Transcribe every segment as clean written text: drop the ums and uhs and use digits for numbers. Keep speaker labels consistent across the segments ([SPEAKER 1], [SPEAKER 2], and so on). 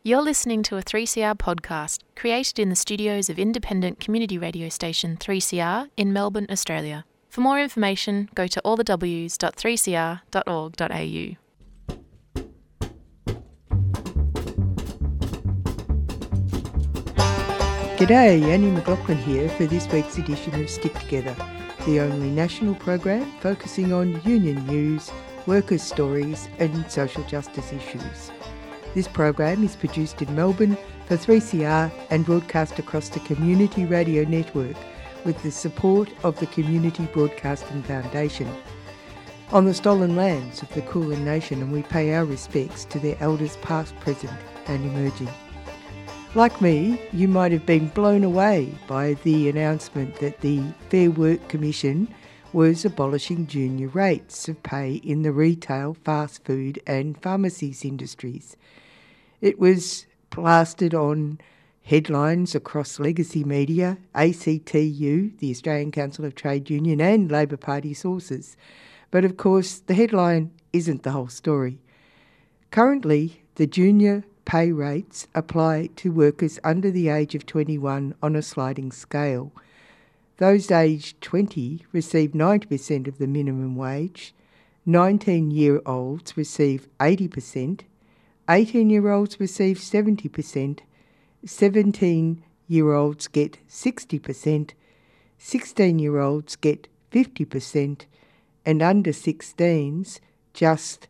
[SPEAKER 1] You're listening to a 3CR podcast created in the studios of independent community radio station 3CR in Melbourne, Australia. For more information, go to allthews.3cr.org.au.
[SPEAKER 2] G'day, Annie McLaughlin here for this week's edition of Stick Together, the only national program focusing on union news, workers' stories and social justice issues. This program is produced in Melbourne for 3CR and broadcast across the Community Radio Network with the support of the Community Broadcasting Foundation. On the stolen lands of the Kulin Nation, and we pay our respects to their elders past, present and emerging. Like me, you might have been blown away by the announcement that the Fair Work Commission was abolishing junior rates of pay in the retail, fast food and pharmacies industries. It was plastered on headlines across legacy media, ACTU, the Australian Council of Trade Union and Labor Party sources. But of course, the headline isn't the whole story. Currently, the junior pay rates apply to workers under the age of 21 on a sliding scale. Those aged 20 receive 90% of the minimum wage, 19-year-olds receive 80%, 18-year-olds receive 70%, 17-year-olds get 60%, 16-year-olds get 50%, and under 16s just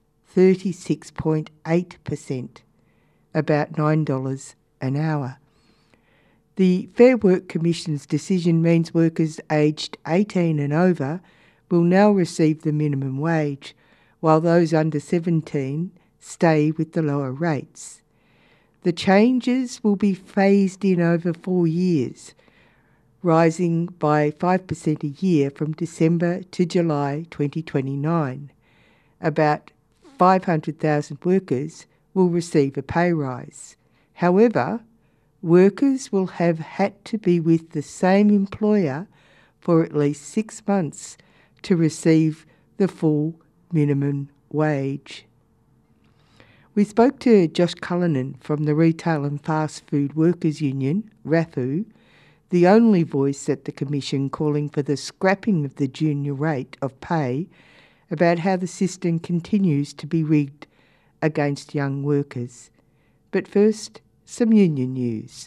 [SPEAKER 2] 36.8%, about $9 an hour. The Fair Work Commission's decision means workers aged 18 and over will now receive the minimum wage, while those under 17 stay with the lower rates. The changes will be phased in over 4 years, rising by 5% a year from December to July 2029. About 500,000 workers will receive a pay rise. However, workers will have had to be with the same employer for at least 6 months to receive the full minimum wage. We spoke to Josh Cullinan from the Retail and Fast Food Workers Union, RAFU, the only voice at the Commission calling for the scrapping of the junior rate of pay, about how the system continues to be rigged against young workers. But first, some union news.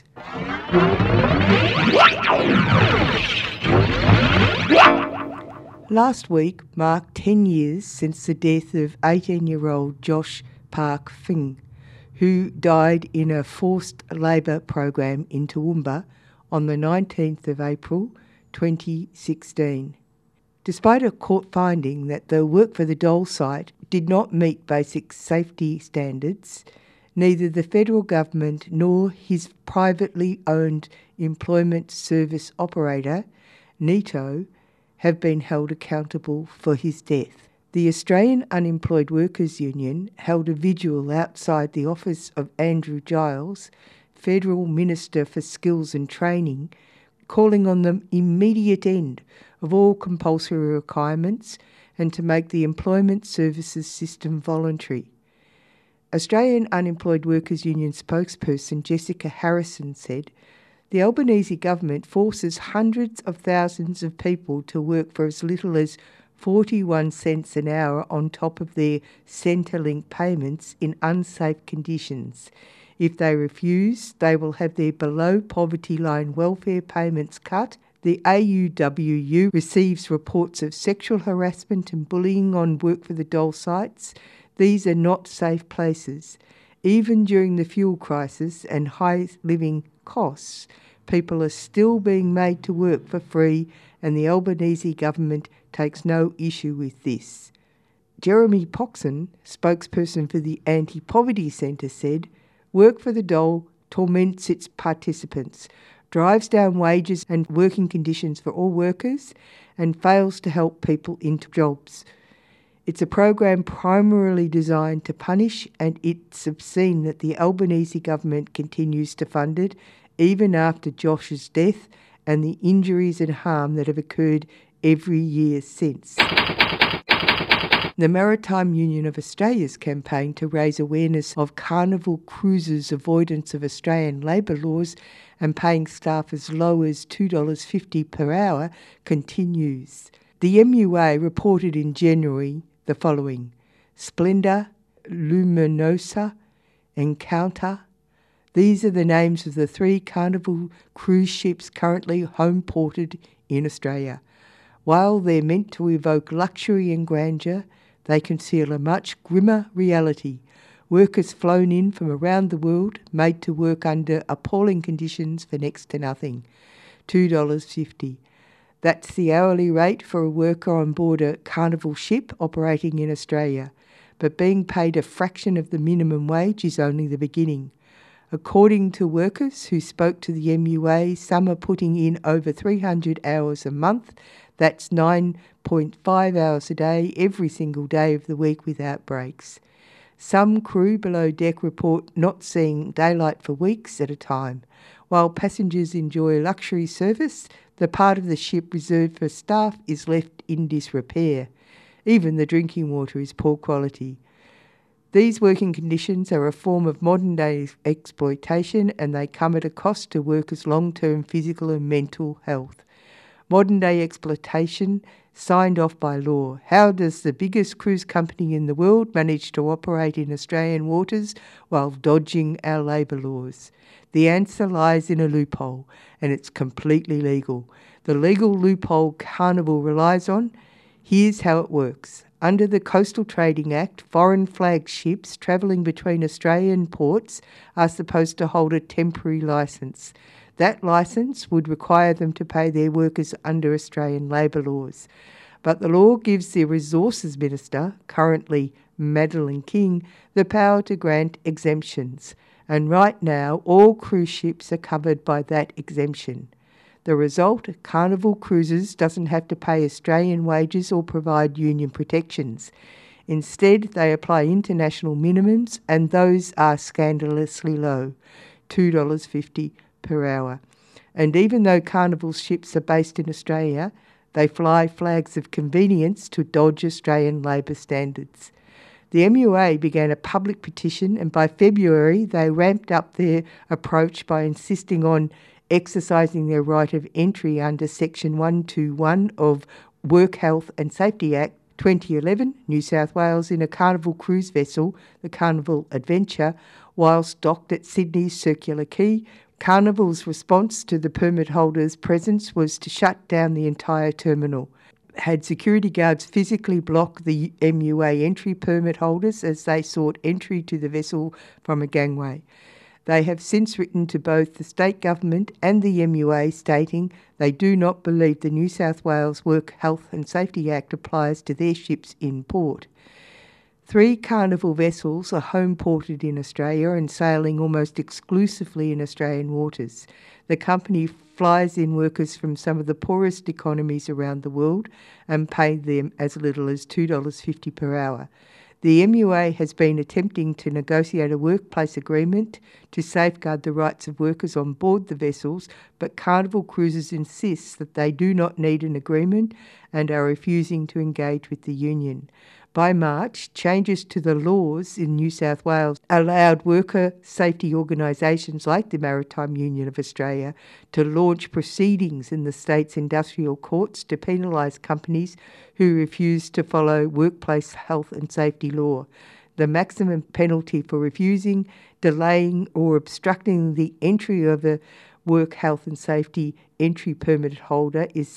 [SPEAKER 2] Last week marked 10 years since the death of 18-year-old Josh Park Fing, who died in a forced labour program in Toowoomba on the 19th of April 2016. Despite a court finding that the Work for the Dole site did not meet basic safety standards, neither the federal government nor his privately owned employment service operator, NETO, have been held accountable for his death. The Australian Unemployed Workers Union held a vigil outside the office of Andrew Giles, Federal Minister for Skills and Training, calling on the immediate end of all compulsory requirements and to make the employment services system voluntary. Australian Unemployed Workers Union spokesperson Jessica Harrison said, "The Albanese government forces hundreds of thousands of people to work for as little as 41 cents an hour on top of their Centrelink payments in unsafe conditions. If they refuse, they will have their below poverty line welfare payments cut. The AUWU receives reports of sexual harassment and bullying on Work for the Dole sites. These are not safe places. Even during the fuel crisis and high living costs, people are still being made to work for free, and the Albanese government takes no issue with this." Jeremy Poxon, spokesperson for the Anti-Poverty Centre, said, "Work for the Dole torments its participants, drives down wages and working conditions for all workers, and fails to help people into jobs. It's a program primarily designed to punish, and it's obscene that the Albanese government continues to fund it, even after Josh's death and the injuries and harm that have occurred every year since." The Maritime Union of Australia's campaign to raise awareness of Carnival Cruises' avoidance of Australian labour laws and paying staff as low as $2.50 per hour continues. The MUA reported in January the following: Splendour, Luminosa, Encounter. These are the names of the 3 Carnival cruise ships currently home-ported in Australia. While they're meant to evoke luxury and grandeur, they conceal a much grimmer reality. Workers flown in from around the world, made to work under appalling conditions for next to nothing. $2.50. That's the hourly rate for a worker on board a Carnival ship operating in Australia. But being paid a fraction of the minimum wage is only the beginning. According to workers who spoke to the MUA, some are putting in over 300 hours a month. That's 9.5 hours a day, every single day of the week without breaks. Some crew below deck report not seeing daylight for weeks at a time. While passengers enjoy luxury service, the part of the ship reserved for staff is left in disrepair. Even the drinking water is poor quality. These working conditions are a form of modern-day exploitation, and they come at a cost to workers' long-term physical and mental health. Modern-day exploitation signed off by law. How does the biggest cruise company in the world manage to operate in Australian waters while dodging our labour laws? The answer lies in a loophole, and it's completely legal. The legal loophole Carnival relies on. Here's how it works. Under the Coastal Trading Act, foreign flag ships travelling between Australian ports are supposed to hold a temporary licence. That licence would require them to pay their workers under Australian labour laws. But the law gives the Resources Minister, currently Madeleine King, the power to grant exemptions. And right now, all cruise ships are covered by that exemption. The result, Carnival Cruises doesn't have to pay Australian wages or provide union protections. Instead, they apply international minimums, and those are scandalously low, $2.50 per hour. And even though Carnival's ships are based in Australia, they fly flags of convenience to dodge Australian labour standards. The MUA began a public petition, and by February they ramped up their approach by insisting on exercising their right of entry under Section 121 of Work Health and Safety Act 2011, New South Wales, in a Carnival cruise vessel, the Carnival Adventure, whilst docked at Sydney's Circular Quay. Carnival's response to the permit holders' presence was to shut down the entire terminal. Had security guards physically block the MUA entry permit holders as they sought entry to the vessel from a gangway. They have since written to both the state government and the MUA stating they do not believe the New South Wales Work Health and Safety Act applies to their ships in port. 3 Carnival vessels are home-ported in Australia and sailing almost exclusively in Australian waters. The company flies in workers from some of the poorest economies around the world and pays them as little as $2.50 per hour. The MUA has been attempting to negotiate a workplace agreement to safeguard the rights of workers on board the vessels, but Carnival Cruises insists that they do not need an agreement and are refusing to engage with the union. By March, changes to the laws in New South Wales allowed worker safety organisations like the Maritime Union of Australia to launch proceedings in the state's industrial courts to penalise companies who refuse to follow workplace health and safety law. The maximum penalty for refusing, delaying or obstructing the entry of a Work Health and Safety entry permit holder is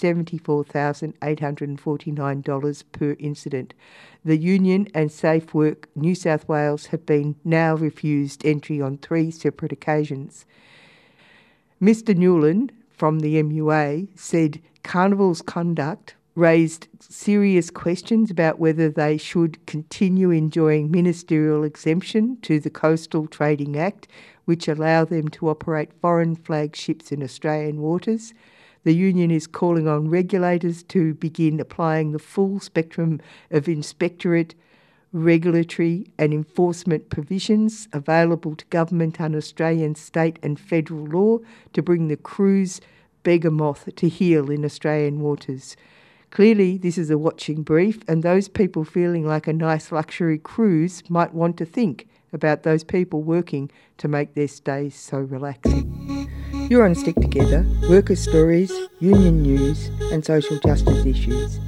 [SPEAKER 2] $74,849 per incident. The Union and Safe Work New South Wales have been now refused entry on 3 separate occasions. Mr Newland from the MUA said Carnival's conduct raised serious questions about whether they should continue enjoying ministerial exemption to the Coastal Trading Act, which allow them to operate foreign flag ships in Australian waters. The union is calling on regulators to begin applying the full spectrum of inspectorate, regulatory and enforcement provisions available to government under Australian state and federal law to bring the cruise behemoth to heel in Australian waters. Clearly, this is a watching brief, and those people feeling like a nice luxury cruise might want to think about those people working to make their stays so relaxing. You're on Stick Together, workers' stories, union news and social justice issues.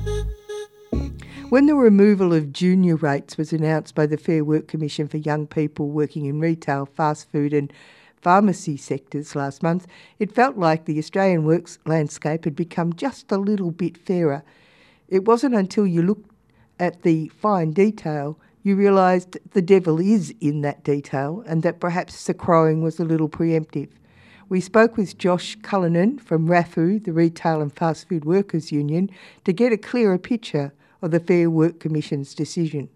[SPEAKER 2] When the removal of junior rates was announced by the Fair Work Commission for young people working in retail, fast food and pharmacy sectors last month, it felt like the Australian works landscape had become just a little bit fairer. It wasn't until you looked at the fine detail you realised the devil is in that detail and that perhaps the crowing was a little preemptive. We spoke with Josh Cullinan from RAFU, the Retail and Fast Food Workers Union, to get a clearer picture of the Fair Work Commission's decision.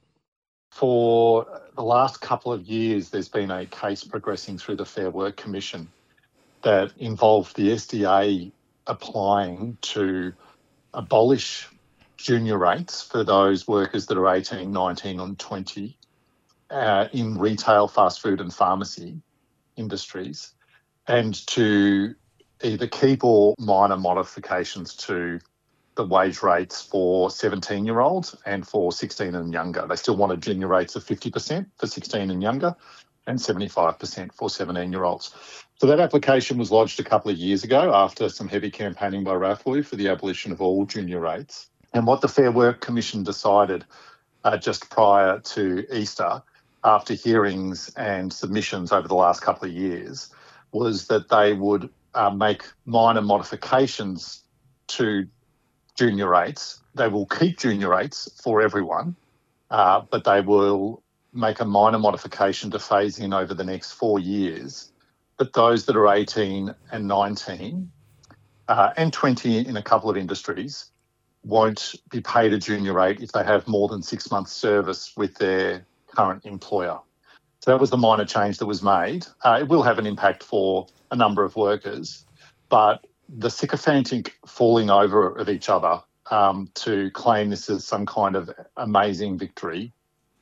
[SPEAKER 3] For the last couple of years, there's been a case progressing through the Fair Work Commission that involved the SDA applying to abolish junior rates for those workers that are 18, 19 and 20 in retail, fast food and pharmacy industries, and to either keep or minor modifications to the wage rates for 17-year-olds and for 16 and younger. They still wanted junior rates of 50% for 16 and younger and 75% for 17-year-olds. So that application was lodged a couple of years ago after some heavy campaigning by RAFU for the abolition of all junior rates. And what the Fair Work Commission decided just prior to Easter, after hearings and submissions over the last couple of years, was that they would make minor modifications to junior rates. They will keep junior rates for everyone, but they will make a minor modification to phase in over the next 4 years, that those that are 18 and 19 and 20 in a couple of industries won't be paid a junior rate if they have more than 6 months service with their current employer. So that was the minor change that was made. It will have an impact for a number of workers, but the sycophantic falling over of each other to claim this as some kind of amazing victory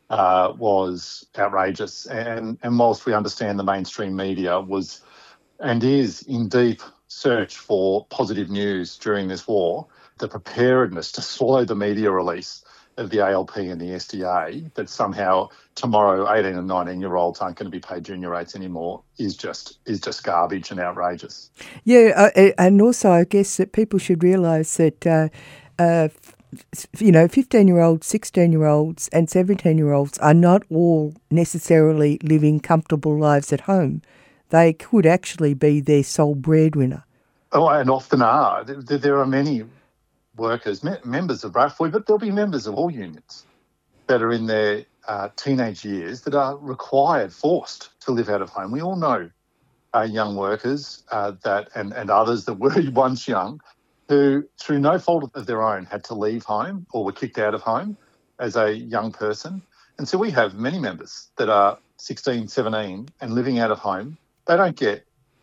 [SPEAKER 3] was outrageous. And whilst we understand the mainstream media was and is in deep search for positive news during this war, the preparedness to swallow the media release of the ALP and the SDA that somehow tomorrow 18 and 19-year-olds aren't going to be paid junior rates anymore is just garbage and outrageous.
[SPEAKER 2] Yeah, and also I guess that people should realise that 15-year-olds, 16-year-olds and 17-year-olds are not all necessarily living comfortable lives at home. They could actually be their sole breadwinner.
[SPEAKER 3] Oh, and often are. There are many workers, members of RAFU, but there'll be members of all unions that are in their teenage years that are forced to live out of home. We all know young workers and others that were once young who, through no fault of their own, had to leave home or were kicked out of home as a young person. And so we have many members that are 16, 17 and living out of home. They don't get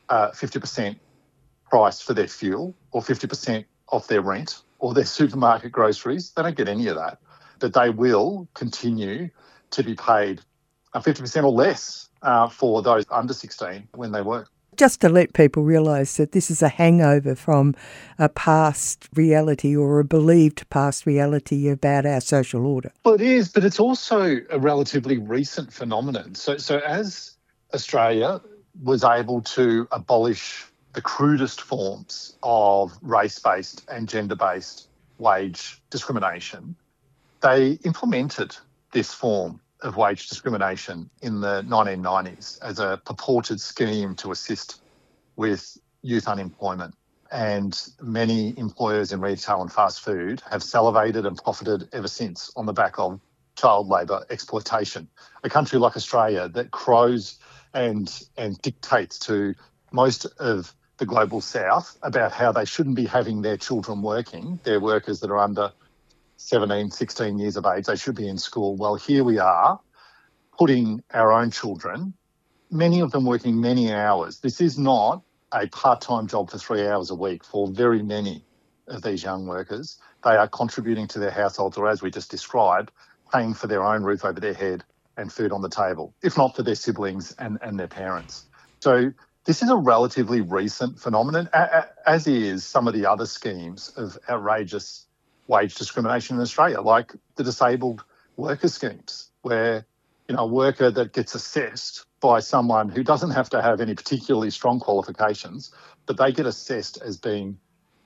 [SPEAKER 3] 50% price for their fuel or 50% off their rent or their supermarket groceries. They don't get any of that. But they will continue to be paid 50% or less for those under 16 when they work.
[SPEAKER 2] Just to let people realise that this is a hangover from a past reality or a believed past reality about our social order.
[SPEAKER 3] Well, it is, but it's also a relatively recent phenomenon. So as Australia was able to abolish the crudest forms of race-based and gender-based wage discrimination, they implemented this form of wage discrimination in the 1990s as a purported scheme to assist with youth unemployment. And many employers in retail and fast food have salivated and profited ever since on the back of child labour exploitation. A country like Australia that crows and dictates to most of the global south about how they shouldn't be having their children working, their workers that are under 17, 16 years of age, they should be in school. Well, here we are putting our own children, many of them working many hours. This is not a part-time job for 3 hours a week for very many of these young workers. They are contributing to their households, or as we just described, paying for their own roof over their head and food on the table, if not for their siblings and their parents. So this is a relatively recent phenomenon, as is some of the other schemes of outrageous wage discrimination in Australia, like the disabled worker schemes, where a worker that gets assessed by someone who doesn't have to have any particularly strong qualifications, but they get assessed as being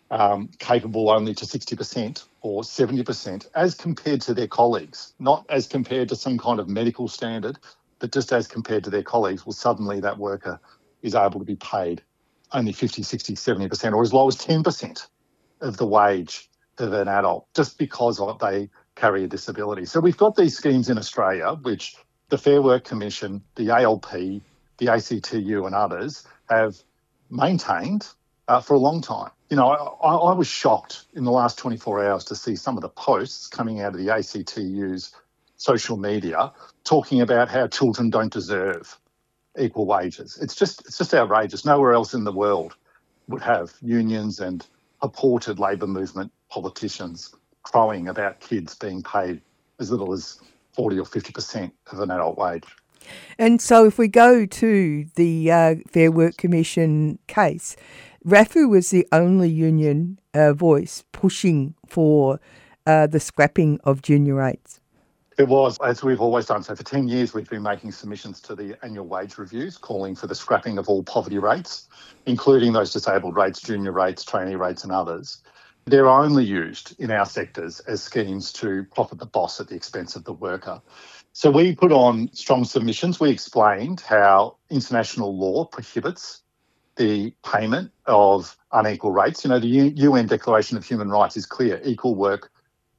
[SPEAKER 3] capable only to 60% or 70% as compared to their colleagues, not as compared to some kind of medical standard, but just as compared to their colleagues. Well, suddenly that worker is able to be paid only 50, 60, 70% or as low as 10% of the wage of an adult just because they carry a disability. So we've got these schemes in Australia, which the Fair Work Commission, the ALP, the ACTU and others have maintained for a long time. I was shocked in the last 24 hours to see some of the posts coming out of the ACTU's social media talking about how children don't deserve equal wages. It's just outrageous. Nowhere else in the world would have unions and purported labour movement politicians crowing about kids being paid as little as 40 or 50% of an adult wage.
[SPEAKER 2] And so if we go to the Fair Work Commission case, RAFU was the only union voice pushing for the scrapping of junior rates.
[SPEAKER 3] It was, as we've always done. So for 10 years, we've been making submissions to the annual wage reviews calling for the scrapping of all poverty rates, including those disabled rates, junior rates, trainee rates and others. They're only used in our sectors as schemes to profit the boss at the expense of the worker. So we put on strong submissions. We explained how international law prohibits the payment of unequal rates. The UN Declaration of Human Rights is clear: equal work,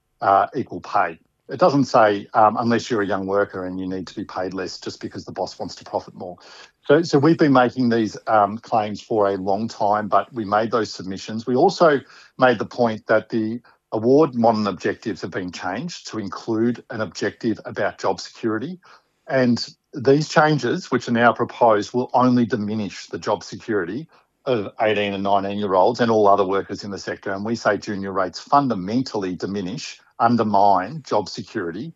[SPEAKER 3] equal pay. It doesn't say unless you're a young worker and you need to be paid less just because the boss wants to profit more. So we've been making these claims for a long time, but we made those submissions. We also made the point that the award modern objectives have been changed to include an objective about job security. And these changes, which are now proposed, will only diminish the job security of 18 and 19-year-olds and all other workers in the sector. And we say junior rates fundamentally undermine job security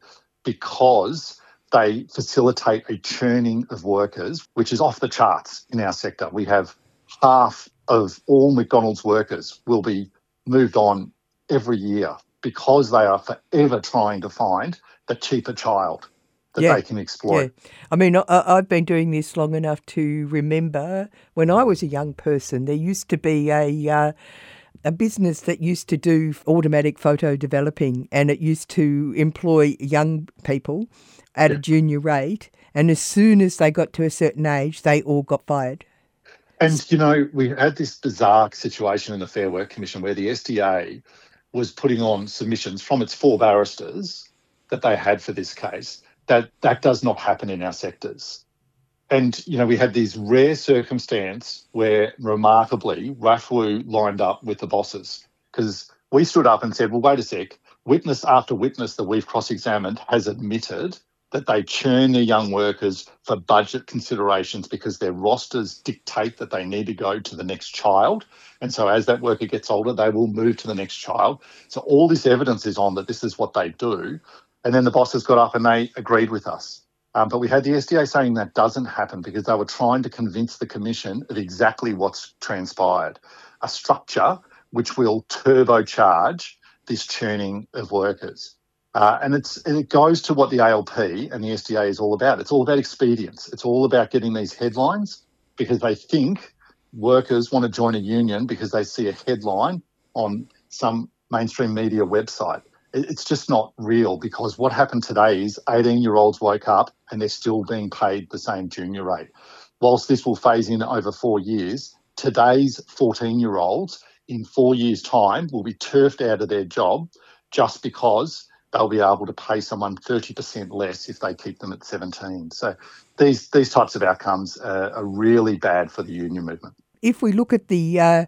[SPEAKER 3] because they facilitate a churning of workers, which is off the charts in our sector. We have half of all McDonald's workers will be moved on every year because they are forever trying to find the cheaper child that they can exploit.
[SPEAKER 2] Yeah. I mean, I've been doing this long enough to remember when I was a young person, there used to be a business that used to do automatic photo developing, and it used to employ young people at a junior rate, and as soon as they got to a certain age, they all got fired.
[SPEAKER 3] And, we had this bizarre situation in the Fair Work Commission where the SDA was putting on submissions from its 4 barristers that they had for this case. That does not happen in our sectors. And, we had this rare circumstance where, remarkably, RAFU lined up with the bosses because we stood up and said, well, wait a sec, witness after witness that we've cross-examined has admitted that they churn their young workers for budget considerations because their rosters dictate that they need to go to the next child. And so as that worker gets older, they will move to the next child. So all this evidence is on that this is what they do. And then the bosses got up and they agreed with us. But we had the SDA saying that doesn't happen because they were trying to convince the Commission of exactly what's transpired, a structure which will turbocharge this churning of workers. And it goes to what the ALP and the SDA is all about. It's all about expedience. It's all about getting these headlines because they think workers want to join a union because they see a headline on some mainstream media website. It's just not real because what happened today is 18-year-olds woke up and they're still being paid the same junior rate. Whilst this will phase in over 4 years, today's 14-year-olds in 4 years' time will be turfed out of their job just because they'll be able to pay someone 30% less if they keep them at 17. So these types of outcomes are really bad for the union movement.
[SPEAKER 2] If we look at the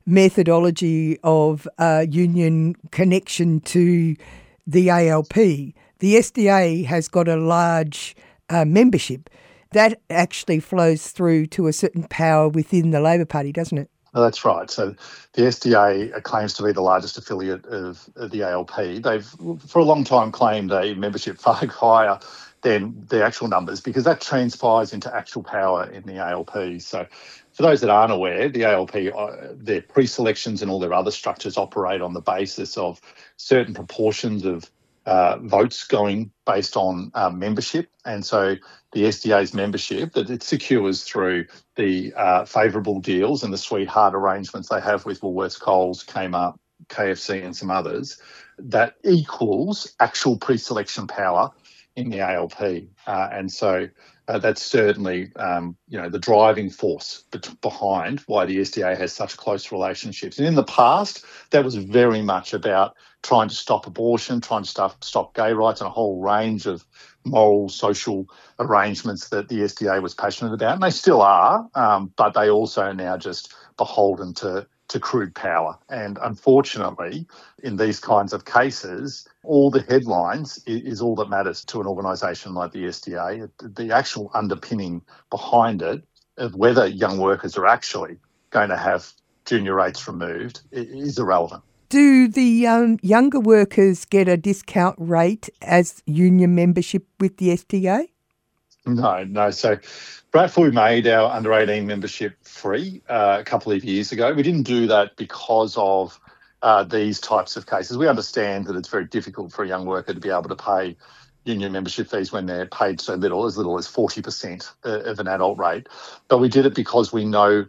[SPEAKER 2] methodology of union connection to the ALP, the SDA has got a large membership. That actually flows through to a certain power within the Labor Party, doesn't it?
[SPEAKER 3] Oh, that's right. So the SDA claims to be the largest affiliate of the ALP. They've, for a long time, claimed a membership far higher than the actual numbers, because that transpires into actual power in the ALP. So for those that aren't aware, the ALP, their pre-selections and all their other structures operate on the basis of certain proportions of votes going based on membership. And so the SDA's membership that it secures through the favourable deals and the sweetheart arrangements they have with Woolworths, Coles, Kmart, KFC and some others, that equals actual pre-selection power in the ALP. And so that's certainly, the driving force behind why the SDA has such close relationships. And in the past, that was very much about trying to stop abortion, trying to stop gay rights, and a whole range of moral, social arrangements that the SDA was passionate about. And they still are, but they also are now just beholden to crude power. And unfortunately, in these kinds of cases, all the headlines is all that matters to an organisation like the SDA. The actual underpinning behind it of whether young workers are actually going to have junior rates removed is irrelevant.
[SPEAKER 2] Do the younger workers get a discount rate as union membership with the SDA?
[SPEAKER 3] No. So before we made our under-18 membership free a couple of years ago, we didn't do that because of these types of cases. We understand that it's very difficult for a young worker to be able to pay union membership fees when they're paid so little as 40% of an adult rate. But we did it because we know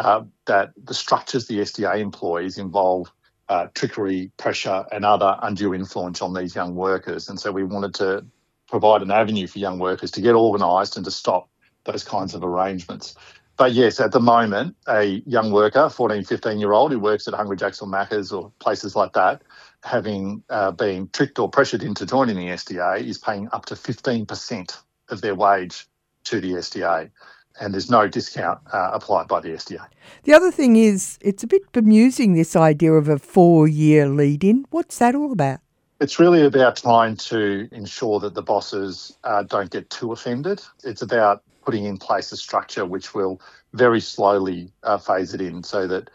[SPEAKER 3] that the structures the SDA employs involve trickery, pressure and other undue influence on these young workers. And so we wanted to provide an avenue for young workers to get organised and to stop those kinds of arrangements. But yes, at the moment, a young worker, 14, 15-year-old who works at Hungry Jack's or Macca's or places like that, having been tricked or pressured into joining the SDA, is paying up to 15% of their wage to the SDA. And there's no discount applied by the SDA.
[SPEAKER 2] The other thing is, it's a bit bemusing, this idea of a 4-year lead-in. What's that all about?
[SPEAKER 3] It's really about trying to ensure that the bosses don't get too offended. It's about putting in place a structure which will very slowly phase it in, so that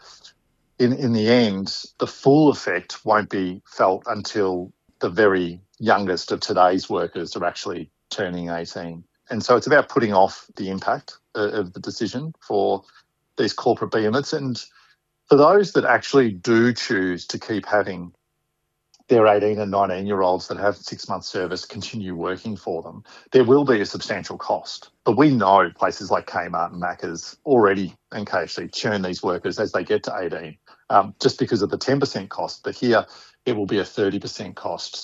[SPEAKER 3] in the end, the full effect won't be felt until the very youngest of today's workers are actually turning 18. And so it's about putting off the impact of the decision for these corporate behemoths. And for those that actually do choose to keep having their 18 and 19-year-olds that have 6 months service continue working for them, there will be a substantial cost. But we know places like Kmart and Macca's already, and KFC, churn these workers as they get to 18, just because of the 10% cost. But here it will be a 30% cost.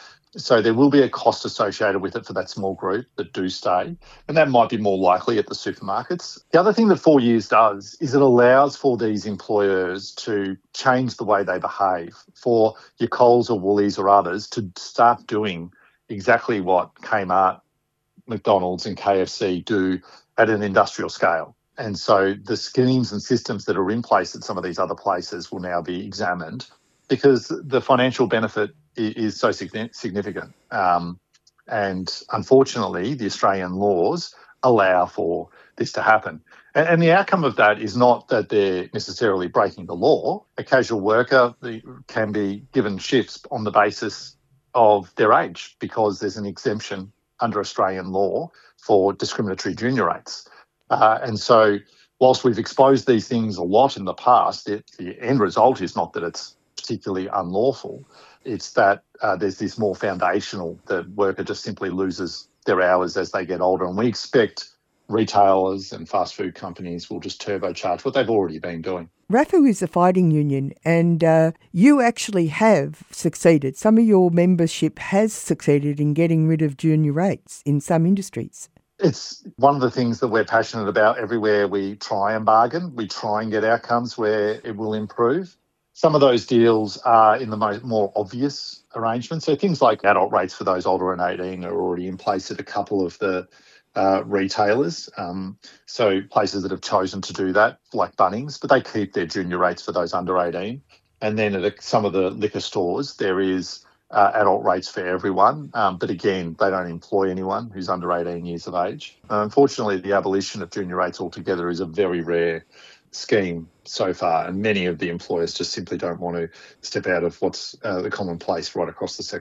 [SPEAKER 3] So there will be a cost associated with it for that small group that do stay, and that might be more likely at the supermarkets. The other thing that 4 years does is it allows for these employers to change the way they behave, for your Coles or Woolies or others to start doing exactly what Kmart, McDonald's and KFC do at an industrial scale. And so the schemes and systems that are in place at some of these other places will now be examined, because the financial benefit is so significant. And unfortunately, the Australian laws allow for this to happen. And the outcome of that is not that they're necessarily breaking the law. A casual worker can be given shifts on the basis of their age, because there's an exemption under Australian law for discriminatory junior rates. And so whilst we've exposed these things a lot in the past, the end result is not that it's particularly unlawful. It's that there's this more foundational, the worker just simply loses their hours as they get older. And we expect retailers and fast food companies will just turbocharge what they've already been doing.
[SPEAKER 2] RAFFU is a fighting union, and you actually have succeeded. Some of your membership has succeeded in getting rid of junior rates in some industries.
[SPEAKER 3] It's one of the things that we're passionate about. Everywhere we try and bargain, we try and get outcomes where it will improve. Some of those deals are in the more obvious arrangements. So things like adult rates for those older than 18 are already in place at a couple of the retailers. So places that have chosen to do that, like Bunnings, but they keep their junior rates for those under 18. And then at some of the liquor stores, there is adult rates for everyone. But again, they don't employ anyone who's under 18 years of age. Unfortunately, the abolition of junior rates altogether is a very rare scheme so far, and many of the employers just simply don't want to step out of what's the commonplace right across the sector.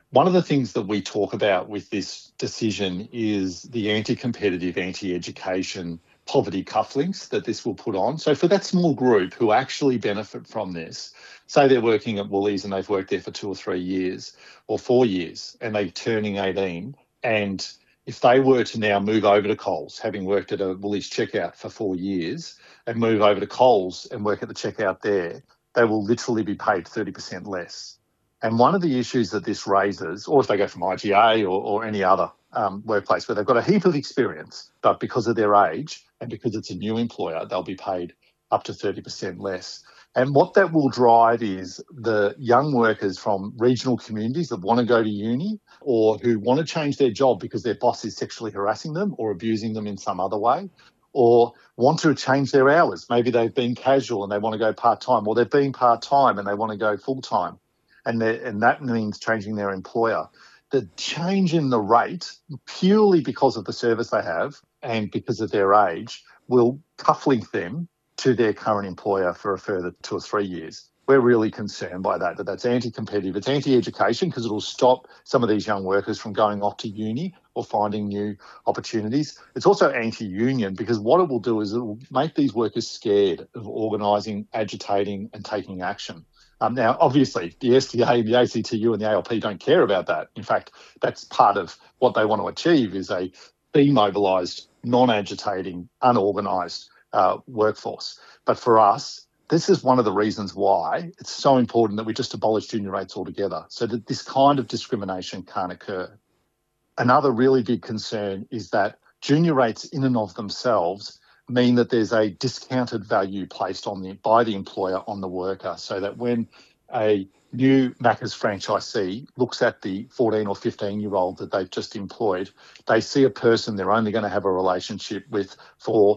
[SPEAKER 3] One of the things that we talk about with this decision is the anti-competitive, anti-education poverty cufflinks that this will put on. So for that small group who actually benefit from this, say they're working at Woolies and they've worked there for 2 or 3 years or 4 years and they're turning 18, and if they were to now move over to Coles, having worked at a Woolies checkout for 4 years, and move over to Coles and work at the checkout there, they will literally be paid 30% less. And one of the issues that this raises, or if they go from IGA or any other workplace where they've got a heap of experience, but because of their age and because it's a new employer, they'll be paid up to 30% less. And what that will drive is the young workers from regional communities that want to go to uni or who want to change their job because their boss is sexually harassing them or abusing them in some other way, or want to change their hours. Maybe they've been casual and they want to go part-time, or they've been part-time and they want to go full-time. And that means changing their employer. The change in the rate, purely because of the service they have and because of their age, will cufflink them to their current employer for a further 2 or 3 years. We're really concerned by that that's anti-competitive. It's anti-education because it'll stop some of these young workers from going off to uni or finding new opportunities. It's also anti-union because what it will do is it will make these workers scared of organising, agitating and taking action. Now, obviously, the SDA, the ACTU and the ALP don't care about that. In fact, that's part of what they want to achieve is a demobilised, non-agitating, unorganised workforce. But for us, this is one of the reasons why it's so important that we just abolish junior rates altogether so that this kind of discrimination can't occur. Another really big concern is that junior rates in and of themselves mean that there's a discounted value placed by the employer on the worker, so that when a new Macca's franchisee looks at the 14 or 15-year-old that they've just employed, they see a person they're only going to have a relationship with for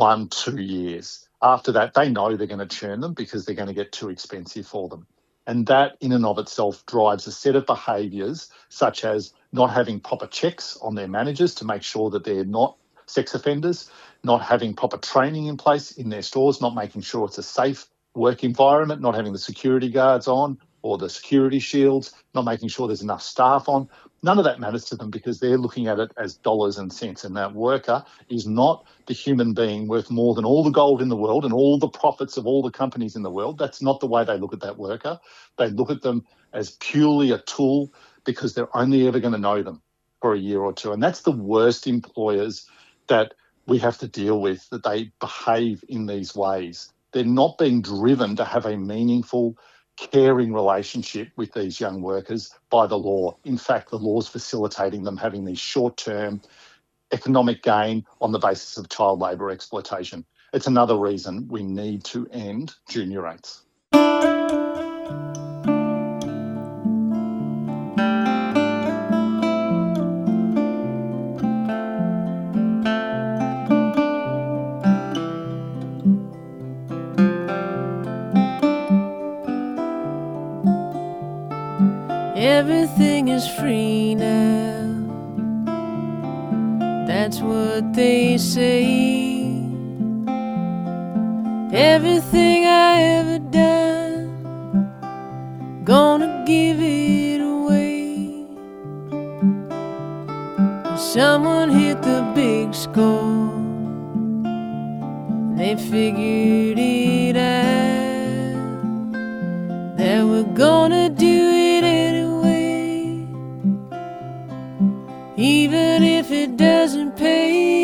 [SPEAKER 3] 1-2 years. After that, they know they're going to churn them because they're going to get too expensive for them. And that in and of itself drives a set of behaviours such as not having proper checks on their managers to make sure that they're not sex offenders, not having proper training in place in their stores, not making sure it's a safe work environment, not having the security guards on or the security shields, not making sure there's enough staff on. None of that matters to them because they're looking at it as dollars and cents, and that worker is not the human being worth more than all the gold in the world and all the profits of all the companies in the world. That's not the way they look at that worker. They look at them as purely a tool because they're only ever going to know them for a year or two. And that's the worst employers that we have to deal with, that they behave in these ways. They're not being driven to have a meaningful, caring relationship with these young workers by the law. In fact, the law's facilitating them having these short-term economic gain on the basis of child labour exploitation. It's another reason we need to end junior rates.
[SPEAKER 4] Everything is free now, that's what they say. Everything I ever done, gonna give it away. Someone hit the big score, they figured it out, that we're gonna do it anyway, even if it doesn't pay.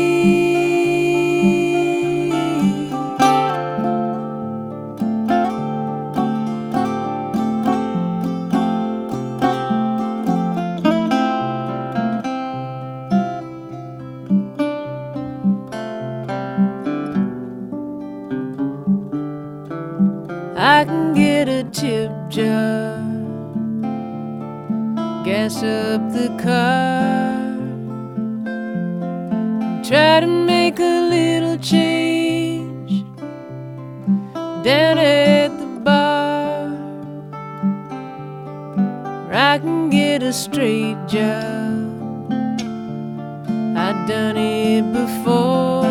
[SPEAKER 4] I can get a tip jar, gas up the car, try to make a little change down at the bar. Or I can get a straight job, I've done it before.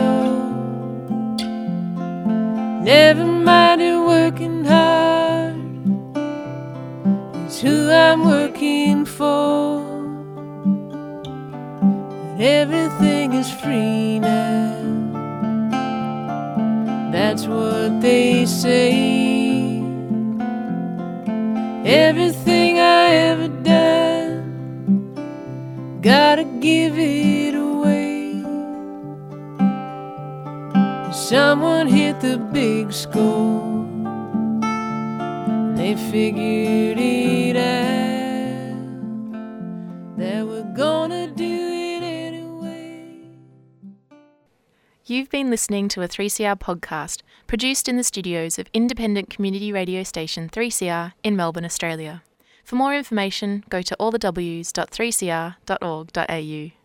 [SPEAKER 4] Never minded working hard, it's who I'm working for. But everything is free now. That's what they say. Everything I ever done, gotta give it away. Someone hit the big score. They figured it out, that we're gonna do it anyway.
[SPEAKER 1] You've been listening to a 3CR podcast produced in the studios of independent community radio station 3CR in Melbourne, Australia. For more information, go to allthews.3cr.org.au.